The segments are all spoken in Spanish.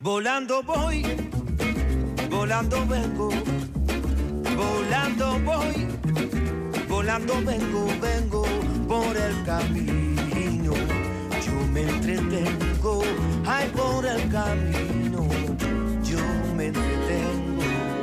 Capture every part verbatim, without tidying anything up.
Volando voy, volando vengo, volando voy, volando vengo, vengo por el camino. Yo me entretengo, ay, por el camino, yo me entretengo.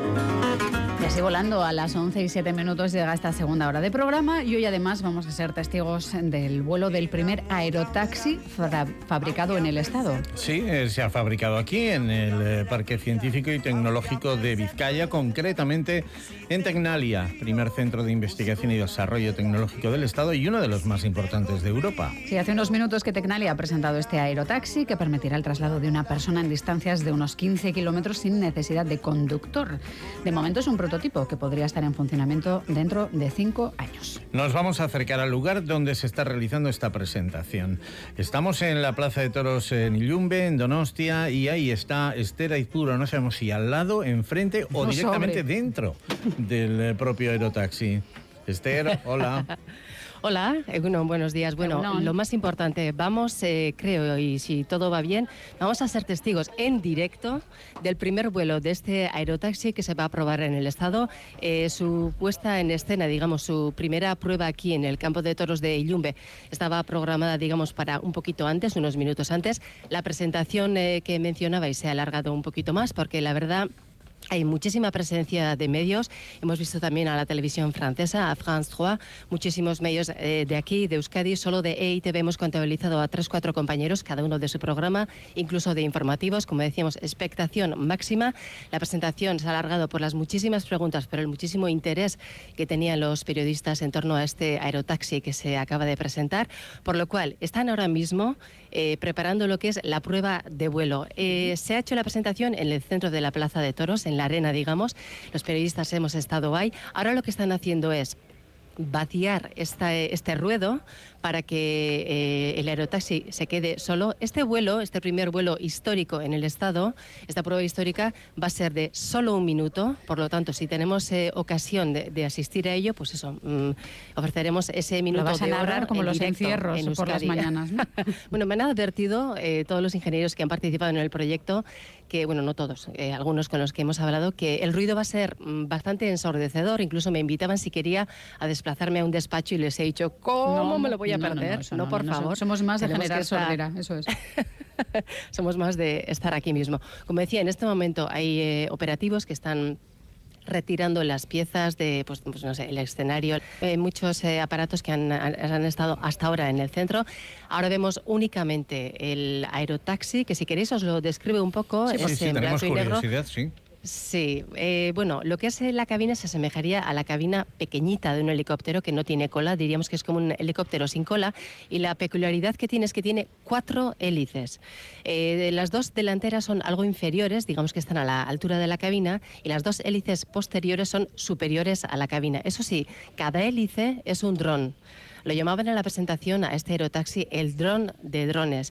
Y así volando a las once y siete minutos llega esta segunda hora de programa y hoy además vamos a ser testigos del vuelo del primer aerotaxi fabricado en el Estado. Sí, eh, se ha fabricado aquí en el eh, Parque Científico y Tecnológico de Vizcaya, concretamente en Tecnalia, primer centro de investigación y desarrollo tecnológico del Estado y uno de los más importantes de Europa. Sí, hace unos minutos que Tecnalia ha presentado este aerotaxi que permitirá el traslado de una persona en distancias de unos quince kilómetros sin necesidad de conductor. De momento es un prototipo que podría estar en funcionamiento dentro de cinco años. Nos vamos a acercar al lugar donde se está realizando esta presentación. Estamos en la Plaza de Toros en Illumbe, en Donostia, y ahí está Esther Aizpuru, no sabemos si al lado, enfrente o No directamente sobre. dentro del propio aerotaxi. Esther, hola. Hola, Egunon, buenos días. Bueno, Egunon. Lo más importante, vamos, eh, creo, y si todo va bien, vamos a ser testigos en directo del primer vuelo de este aerotaxi que se va a probar en el Estado. Eh, su puesta en escena, digamos, su primera prueba aquí en el campo de toros de Illumbe estaba programada, digamos, para un poquito antes, unos minutos antes. La presentación eh, que mencionabais se ha alargado un poquito más porque la verdad... Hay muchísima presencia de medios. Hemos visto también a la televisión francesa, a France tres, muchísimos medios eh, de aquí, de Euskadi. Solo de E I T V hemos contabilizado a tres, cuatro compañeros, cada uno de su programa, incluso de informativos. Como decíamos, expectación máxima. La presentación se ha alargado por las muchísimas preguntas, por el muchísimo interés que tenían los periodistas en torno a este aerotaxi que se acaba de presentar. Por lo cual, están ahora mismo eh, preparando lo que es la prueba de vuelo. Eh, se ha hecho la presentación en el centro de la Plaza de Toros, en la arena, digamos. Los periodistas hemos estado ahí. Ahora lo que están haciendo es vaciar esta, este ruedo para que eh, el aerotaxi se quede solo. Este vuelo, este primer vuelo histórico en el Estado, esta prueba histórica va a ser de solo un minuto. Por lo tanto, si tenemos eh, ocasión de, de asistir a ello, pues eso, mmm, ofreceremos ese minuto Lo vas a de narrar oro como en los directo encierros en por las Euskadi. mañanas, ¿no? Bueno, me han advertido eh, todos los ingenieros que han participado en el proyecto que, bueno, no todos, eh, algunos con los que hemos hablado, que el ruido va a ser mm, bastante ensordecedor. Incluso me invitaban si quería a desplazarme a un despacho y les he dicho, ¿cómo No, me lo voy a no, no, perder? no, eso No, no, por no, favor. somos más de Tenemos generar que estar- sordera, eso es. Somos más de estar aquí mismo. Como decía, en este momento hay eh, operativos que están retirando las piezas de, pues, pues no sé, el escenario, eh, muchos eh, aparatos que han, han estado hasta ahora en el centro. Ahora vemos únicamente el aerotaxi, que si queréis os lo describe un poco. Sí, es sí, sí, en tenemos blanco y negro. curiosidad, sí. Sí, eh, bueno, lo que es la cabina se asemejaría a la cabina pequeñita de un helicóptero que no tiene cola, diríamos que es como un helicóptero sin cola, y la peculiaridad que tiene es que tiene cuatro hélices. Eh, las dos delanteras son algo inferiores, digamos que están a la altura de la cabina, y las dos hélices posteriores son superiores a la cabina. Eso sí, cada hélice es un dron. Lo llamaban en la presentación a este aerotaxi el dron de drones.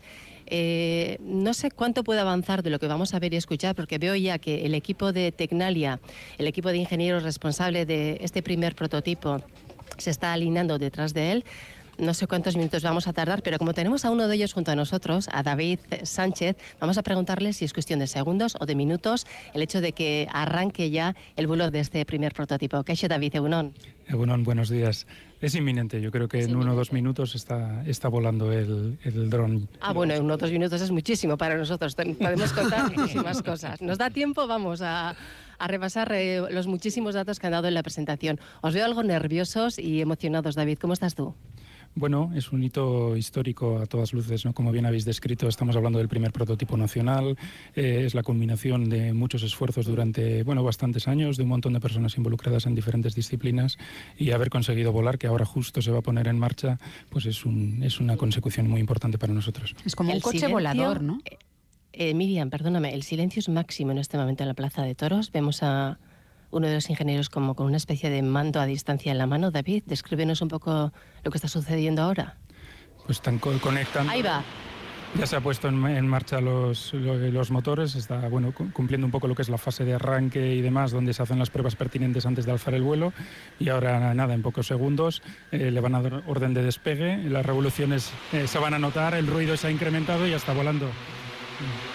Eh, no sé cuánto puede avanzar de lo que vamos a ver y escuchar, porque veo ya que el equipo de Tecnalia, el equipo de ingenieros responsable de este primer prototipo, se está alineando detrás de él. No sé cuántos minutos vamos a tardar, pero como tenemos a uno de ellos junto a nosotros, a David Sánchez, vamos a preguntarle si es cuestión de segundos o de minutos el hecho de que arranque ya el vuelo de este primer prototipo. ¿Qué ha hecho David? Egunon. Egunon, buenos días. Es inminente, yo creo que Es en uno o dos inminente. minutos está, está volando el, el dron. Ah, bueno, en unos dos minutos es muchísimo para nosotros. Podemos contar muchísimas cosas. ¿Nos da tiempo? Vamos a, a repasar eh, los muchísimos datos que han dado en la presentación. Os veo algo nerviosos y emocionados, David. ¿Cómo estás tú? Bueno, es un hito histórico a todas luces, ¿no? Como bien habéis descrito, estamos hablando del primer prototipo nacional, eh, es la culminación de muchos esfuerzos durante, bueno, bastantes años, de un montón de personas involucradas en diferentes disciplinas, y haber conseguido volar, que ahora justo se va a poner en marcha, pues es, un, es una consecución muy importante para nosotros. Es como un El coche silencio, volador, ¿no? Eh, eh, Miriam, perdóname, el silencio es máximo en este momento en la Plaza de Toros. Vemos a uno de los ingenieros como con una especie de mando a distancia en la mano. David, descríbenos un poco lo que está sucediendo ahora. Pues están co- conectando. Ahí va. Ya se ha puesto en, en marcha los, los motores, está bueno, cu- cumpliendo un poco lo que es la fase de arranque y demás, donde se hacen las pruebas pertinentes antes de alzar el vuelo, y ahora nada, en pocos segundos eh, le van a dar orden de despegue, las revoluciones eh, se van a notar, el ruido se ha incrementado y ya está volando.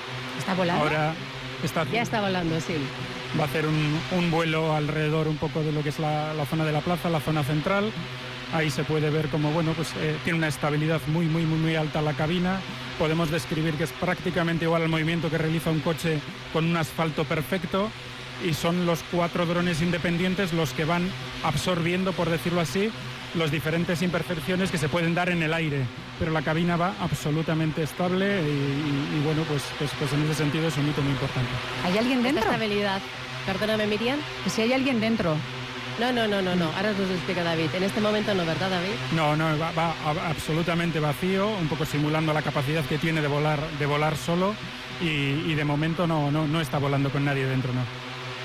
¿Está volando? Ahora está, Ya está volando, sí. va a hacer un, un vuelo alrededor un poco de lo que es la, la zona de la plaza, la zona central. Ahí se puede ver como, bueno, pues eh, tiene una estabilidad muy, muy, muy, muy alta la cabina. Podemos describir que es prácticamente igual al movimiento que realiza un coche con un asfalto perfecto, y son los cuatro drones independientes los que van absorbiendo, por decirlo así, las diferentes imperfecciones que se pueden dar en el aire. Pero la cabina va absolutamente estable y, y, y bueno, pues, pues, pues en ese sentido es un hito muy importante. ¿Hay alguien Esta dentro? estabilidad. Perdóname, Miriam. Que si hay alguien dentro. No, no, no, no, no. Ahora nos lo explica David. En este momento no, ¿verdad, David? No, no, va, va a- absolutamente vacío, un poco simulando la capacidad que tiene de volar, de volar solo, y, y de momento no, no, no está volando con nadie dentro, no.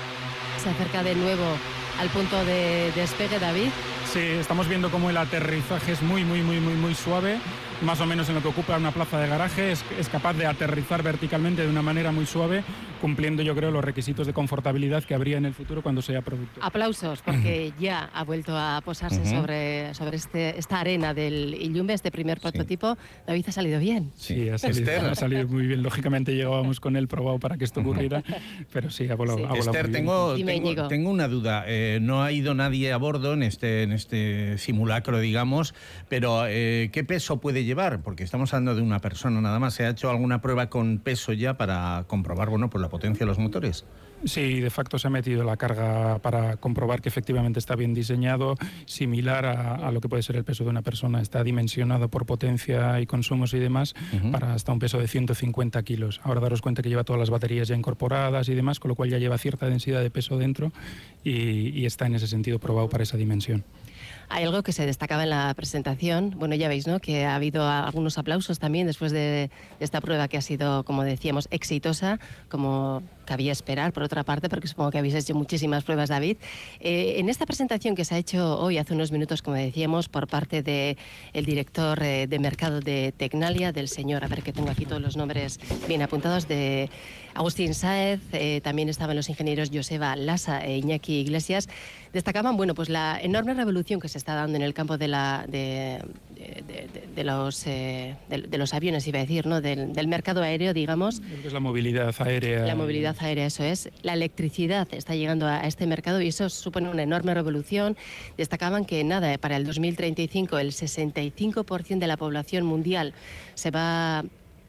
Se acerca de nuevo al punto de despegue, David. Sí, estamos viendo cómo el aterrizaje es muy, muy, muy, muy, muy suave, más o menos en lo que ocupa una plaza de garaje. Es, es capaz de aterrizar verticalmente de una manera muy suave, cumpliendo, yo creo, los requisitos de confortabilidad que habría en el futuro cuando sea producto. Aplausos, porque ya ha vuelto a posarse Ujú. sobre, sobre este, esta arena del Illumbe, este primer prototipo. David, ha salido bien. Sí, ha salido, Esther. ha salido muy bien. Lógicamente llegábamos con él probado para que esto ocurriera, pero sí, ha volado, Sí. ha volado Esther, muy bien. tengo, Dime, tengo, Íñigo. tengo una duda. Eh, no ha ido nadie a bordo en este, en este simulacro, digamos, pero eh, ¿qué peso puede llevar? Porque estamos hablando de una persona nada más. ¿Se ha hecho alguna prueba con peso ya para comprobar, bueno, pues la potencia de los motores? Sí, de facto se ha metido la carga para comprobar que efectivamente está bien diseñado, similar a, a lo que puede ser el peso de una persona. Está dimensionado por potencia y consumos y demás, Ujú. para hasta un peso de ciento cincuenta kilos. Ahora daros cuenta que lleva todas las baterías ya incorporadas y demás, con lo cual ya lleva cierta densidad de peso dentro, y, y está en ese sentido probado para esa dimensión. Hay algo que se destacaba en la presentación. Bueno, ya veis, ¿no?, que ha habido algunos aplausos también después de, de esta prueba que ha sido, como decíamos, exitosa, como cabía esperar, por otra parte, porque supongo que habéis hecho muchísimas pruebas, David. Eh, en esta presentación que se ha hecho hoy, hace unos minutos, como decíamos, por parte del director eh, de mercado de Tecnalia, del señor, a ver que tengo aquí todos los nombres bien apuntados, de Agustín Sáez, eh, también estaban los ingenieros Joseba Lasa e Iñaki Iglesias, destacaban, bueno, pues la enorme revolución que se está dando en el campo de, la, de, de, de, de los, eh, de, de los aviones, iba a decir, ¿no?, del, del mercado aéreo, digamos. Creo que es la movilidad aérea. La movilidad aérea, eso es. La electricidad está llegando a este mercado y eso supone una enorme revolución. Destacaban que, nada, para el dos mil treinta y cinco el sesenta y cinco por ciento de la población mundial se va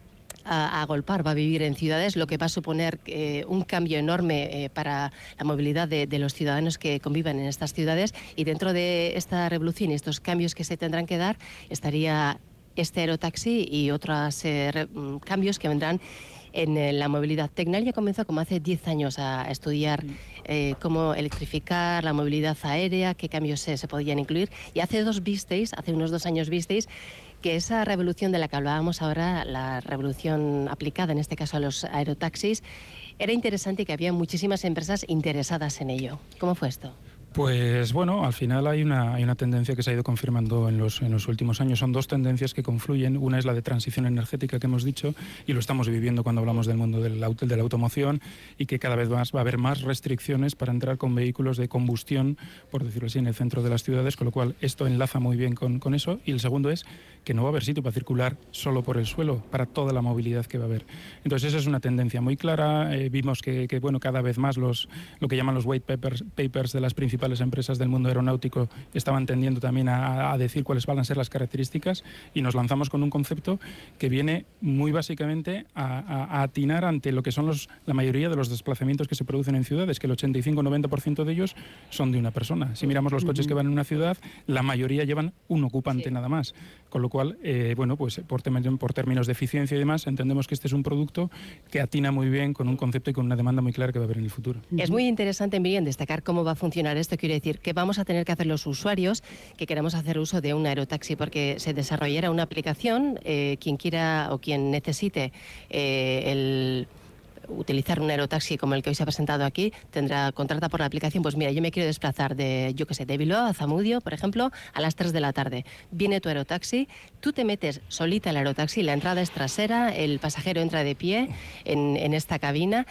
a agolpar, va a vivir en ciudades, lo que va a suponer eh, un cambio enorme eh, para la movilidad de, de los ciudadanos que conviven en estas ciudades, y dentro de esta revolución y estos cambios que se tendrán que dar estaría este aerotaxi y otros eh, re, cambios que vendrán en eh, la movilidad. Tecnalia comenzó como hace diez años a, a estudiar eh, cómo electrificar la movilidad aérea, qué cambios se, se podían incluir, y hace dos visteis, hace unos dos años visteis que esa revolución de la que hablábamos ahora, la revolución aplicada en este caso a los aerotaxis, era interesante y que había muchísimas empresas interesadas en ello. ¿Cómo fue esto? Pues bueno, al final hay una, hay una tendencia que se ha ido confirmando en los, en los últimos años. Son dos tendencias que confluyen. Una es la de transición energética que hemos dicho, y lo estamos viviendo cuando hablamos del mundo del auto, de la automoción, y que cada vez más va a haber más restricciones para entrar con vehículos de combustión, por decirlo así, en el centro de las ciudades, con lo cual esto enlaza muy bien con, con eso. Y el segundo es que no va a haber sitio para circular solo por el suelo, para toda la movilidad que va a haber. Entonces esa es una tendencia muy clara. Eh, vimos que, que bueno, cada vez más los, lo que llaman los white papers, papers de las principales empresas del mundo aeronáutico estaban tendiendo también a, a decir cuáles van a ser las características, y nos lanzamos con un concepto que viene muy básicamente a, a, a atinar ante lo que son los, la mayoría de los desplazamientos que se producen en ciudades, que el ochenta y cinco noventa por ciento de ellos son de una persona. Si miramos los coches que van en una ciudad, la mayoría llevan un ocupante sí. nada más, con lo cual, eh, bueno, pues por, por términos de eficiencia y demás, entendemos que este es un producto que atina muy bien con un concepto y con una demanda muy clara que va a haber en el futuro. Es muy interesante, Miriam, destacar cómo va a funcionar esto. Quiere decir que vamos a tener que hacer los usuarios que queramos hacer uso de un aerotaxi, porque se desarrollará una aplicación, eh, quien quiera o quien necesite eh, el utilizar un aerotaxi como el que hoy se ha presentado aquí, tendrá contrata por la aplicación, pues mira, yo me quiero desplazar de, yo qué sé, de Bilbao a Zamudio, por ejemplo, a las tres de la tarde. Viene tu aerotaxi, tú te metes solita al aerotaxi, la entrada es trasera, el pasajero entra de pie en, en esta cabina.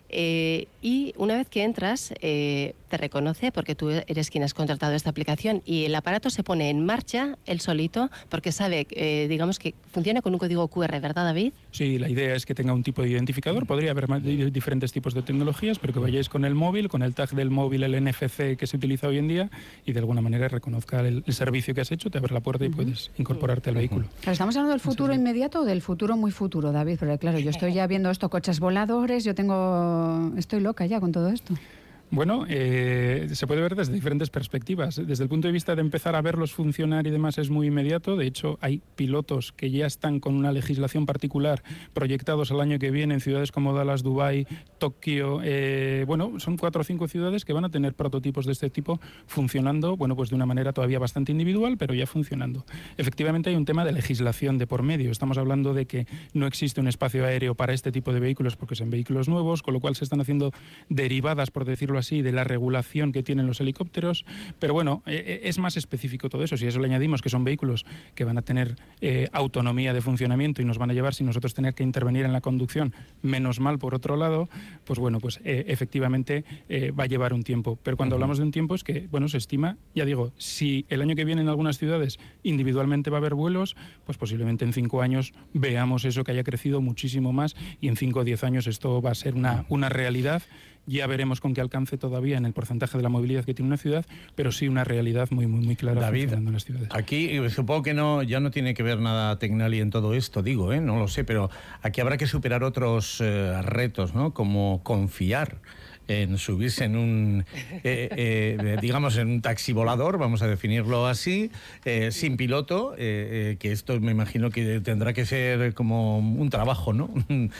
Eh, y una vez que entras, eh, te reconoce porque tú eres quien has contratado esta aplicación y el aparato se pone en marcha él solito porque sabe, eh, digamos que funciona con un código cu erre, ¿verdad, David? Sí, la idea es que tenga un tipo de identificador. Podría haber más, diferentes tipos de tecnologías, pero que vayáis con el móvil, con el tag del móvil, el ene efe ce que se utiliza hoy en día y de alguna manera reconozca el, el servicio que has hecho, te abre la puerta y puedes incorporarte al vehículo. Claro, ¿estamos hablando del futuro inmediato o del futuro muy futuro, David? Porque claro, yo estoy ya viendo esto, coches voladores, yo tengo... estoy loca ya con todo esto. Bueno, eh, se puede ver desde diferentes perspectivas. Desde el punto de vista de empezar a verlos funcionar y demás es muy inmediato. De hecho, hay pilotos que ya están con una legislación particular proyectados al año que viene en ciudades como Dallas, Dubái, Tokio. Eh, bueno, son cuatro o cinco ciudades que van a tener prototipos de este tipo funcionando, bueno, pues de una manera todavía bastante individual, pero ya funcionando. Efectivamente, hay un tema de legislación de por medio. Estamos hablando de que no existe un espacio aéreo para este tipo de vehículos porque son vehículos nuevos, con lo cual se están haciendo derivadas, por decirlo así, de la regulación que tienen los helicópteros, pero bueno, eh, es más específico todo eso. Si a eso le añadimos que son vehículos que van a tener eh, autonomía de funcionamiento y nos van a llevar, sin nosotros tener que intervenir en la conducción, menos mal por otro lado, pues bueno, pues eh, efectivamente eh, va a llevar un tiempo. Pero cuando hablamos de un tiempo es que, bueno, se estima, ya digo, si el año que viene en algunas ciudades individualmente va a haber vuelos, pues posiblemente en cinco años veamos eso que haya crecido muchísimo más y en cinco o diez años esto va a ser una, una realidad. Ya veremos con qué alcance todavía en el porcentaje de la movilidad que tiene una ciudad, pero sí una realidad muy muy muy clara David, funcionando en las ciudades. Aquí supongo que no, ya no tiene que ver nada Tecnalia en todo esto, digo, ¿eh? No lo sé, pero aquí habrá que superar otros eh, retos, ¿no? Como confiar en subirse en un, eh, eh, digamos, en un taxi volador, vamos a definirlo así, eh, sin piloto, eh, eh, que esto me imagino que tendrá que ser como un trabajo, ¿no?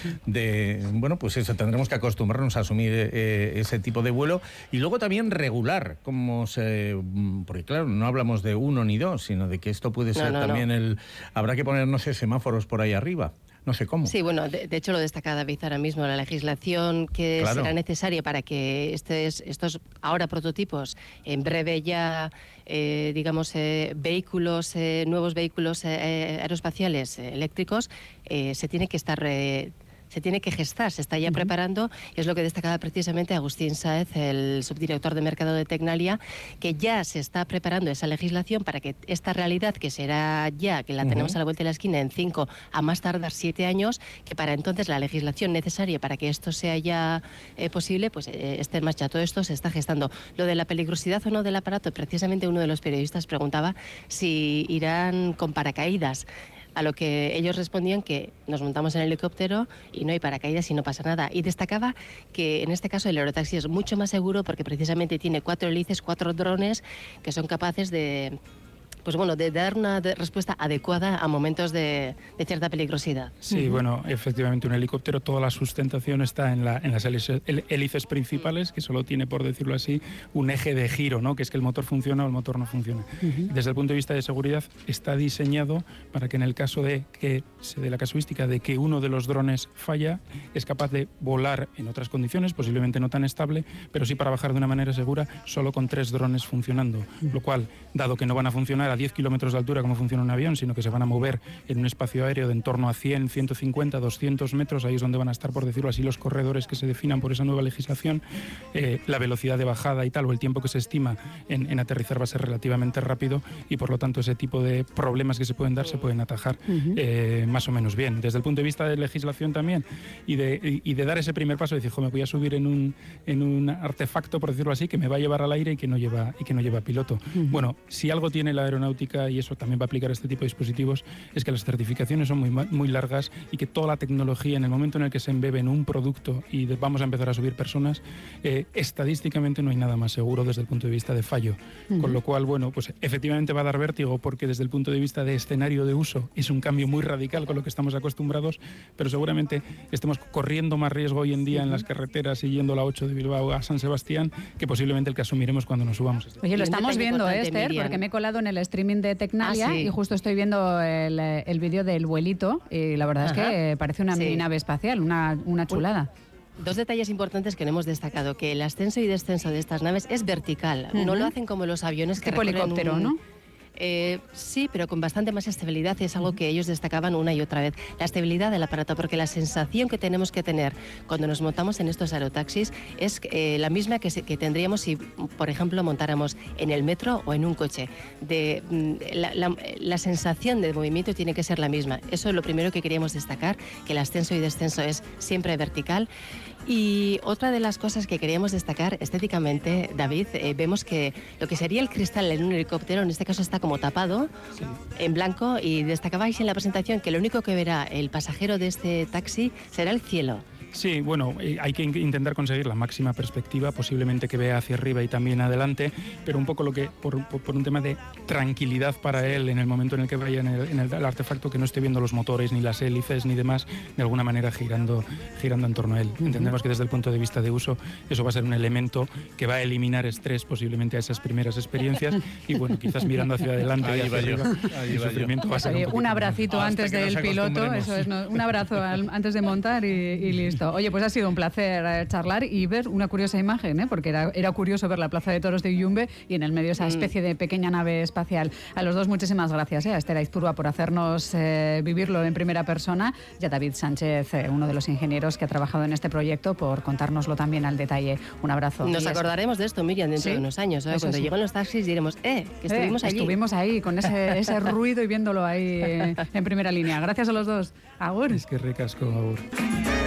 De, bueno, pues eso, tendremos que acostumbrarnos a asumir eh, ese tipo de vuelo y luego también regular, como se, porque claro, no hablamos de uno ni dos, sino de que esto puede ser no, no, también no. el, habrá que poner, no sé, semáforos por ahí arriba. No sé cómo. Sí, bueno, de, de hecho lo destaca David ahora mismo, la legislación que claro. será necesaria para que estos, estos ahora prototipos, en breve ya, eh, digamos, eh, vehículos, eh, nuevos vehículos eh, aeroespaciales eh, eléctricos, eh, se tiene que estar... Eh, se tiene que gestar, se está ya uh-huh. preparando, y es lo que destacaba precisamente Agustín Sáez, el subdirector de mercado de Tecnalia, que ya se está preparando esa legislación para que esta realidad, que será ya, que la uh-huh. tenemos a la vuelta de la esquina en cinco, a más tardar siete años, que para entonces la legislación necesaria para que esto sea ya eh, posible, pues eh, esté en marcha. Todo esto se está gestando. Lo de la peligrosidad o no del aparato, precisamente uno de los periodistas preguntaba si irán con paracaídas. A lo que ellos respondían que nos montamos en el helicóptero y no hay paracaídas y no pasa nada. Y destacaba que en este caso el aerotaxi es mucho más seguro porque precisamente tiene cuatro hélices, cuatro drones que son capaces de... pues bueno, de dar una de respuesta adecuada a momentos de, de cierta peligrosidad. Sí, uh-huh. bueno, efectivamente un helicóptero, toda la sustentación está en, la, en las hélices, hélices principales, que solo tiene, por decirlo así, un eje de giro, ¿no? Que es que el motor funciona o el motor no funciona. Uh-huh. Desde el punto de vista de seguridad, está diseñado para que en el caso de que se dé la casuística de que uno de los drones falla, es capaz de volar en otras condiciones, posiblemente no tan estable, pero sí para bajar de una manera segura, solo con tres drones funcionando. Uh-huh. Lo cual, dado que no van a funcionar a diez kilómetros de altura como funciona un avión, sino que se van a mover en un espacio aéreo de en torno a cien, ciento cincuenta, doscientos metros, ahí es donde van a estar, por decirlo así, los corredores que se definan por esa nueva legislación. Eh, la velocidad de bajada y tal, o el tiempo que se estima en, en aterrizar va a ser relativamente rápido y por lo tanto ese tipo de problemas que se pueden dar se pueden atajar uh-huh. eh, más o menos bien. Desde el punto de vista de legislación también y de, y de dar ese primer paso, de decir, jo, me voy a subir en un, en un artefacto, por decirlo así, que me va a llevar al aire y que no lleva, y que no lleva piloto. Uh-huh. Bueno, si algo tiene la aeronáutica, y eso también va a aplicar a este tipo de dispositivos, es que las certificaciones son muy, muy largas y que toda la tecnología, en el momento en el que se embebe en un producto y de, vamos a empezar a subir personas, eh, estadísticamente no hay nada más seguro desde el punto de vista de fallo. Uh-huh. Con lo cual, bueno, pues efectivamente va a dar vértigo porque desde el punto de vista de escenario de uso es un cambio muy radical con lo que estamos acostumbrados, pero seguramente estemos corriendo más riesgo hoy en día uh-huh. en las carreteras y yendo la ocho de Bilbao a San Sebastián que posiblemente el que asumiremos cuando nos subamos. Oye, lo estamos viendo, ¿eh, Esther? Porque me he colado en el streaming de Tecnalia ah, sí. y justo estoy viendo el, el vídeo del vuelito y la verdad Ajá. es que parece una sí. mini nave espacial, una, una chulada. Dos detalles importantes que no hemos destacado, que el ascenso y descenso de estas naves es vertical, uh-huh. no lo hacen como los aviones que tipo helicóptero, un... ¿no? Eh, sí, pero con bastante más estabilidad, y es algo que ellos destacaban una y otra vez. La estabilidad del aparato, porque la sensación que tenemos que tener cuando nos montamos en estos aerotaxis es eh, la misma que, se, que tendríamos si, por ejemplo, montáramos en el metro o en un coche. De, la, la, la sensación de movimiento tiene que ser la misma. Eso es lo primero que queríamos destacar, que el ascenso y descenso es siempre vertical. Y otra de las cosas que queríamos destacar estéticamente, David, eh, vemos que lo que sería el cristal en un helicóptero, en este caso está como tapado, sí, en blanco, y destacabais en la presentación que lo único que verá el pasajero de este taxi será el cielo. Sí, bueno, hay que intentar conseguir la máxima perspectiva, posiblemente que vea hacia arriba y también adelante, pero un poco lo que, por, por un tema de tranquilidad para él en el momento en el que vaya en el, en el, el artefacto, que no esté viendo los motores, ni las hélices, ni demás, de alguna manera girando, girando en torno a él. Entendemos que desde el punto de vista de uso eso va a ser un elemento que va a eliminar estrés posiblemente a esas primeras experiencias, y bueno, quizás mirando hacia adelante y hacia arriba, el sufrimiento va a ser un, un abracito más. antes del piloto, eso es, ¿no? Un abrazo al, antes de montar y, y listo. Oye, pues ha sido un placer charlar y ver una curiosa imagen, ¿eh? Porque era, era curioso ver la Plaza de Toros de Uyumbe y en el medio esa especie de pequeña nave espacial. A los dos muchísimas gracias, ¿eh? A Esther Aizpurua por hacernos eh, vivirlo en primera persona, y a David Sánchez, eh, uno de los ingenieros que ha trabajado en este proyecto, por contárnoslo también al detalle. Un abrazo. Nos acordaremos de esto, Miriam, dentro ¿Sí? de unos años, ¿eh? Cuando sí. lleguen los taxis diremos, eh, que estuvimos eh, allí. Estuvimos ahí con ese, ese ruido y viéndolo ahí eh, en primera línea. Gracias a los dos. Agur. Es que recasco, agur.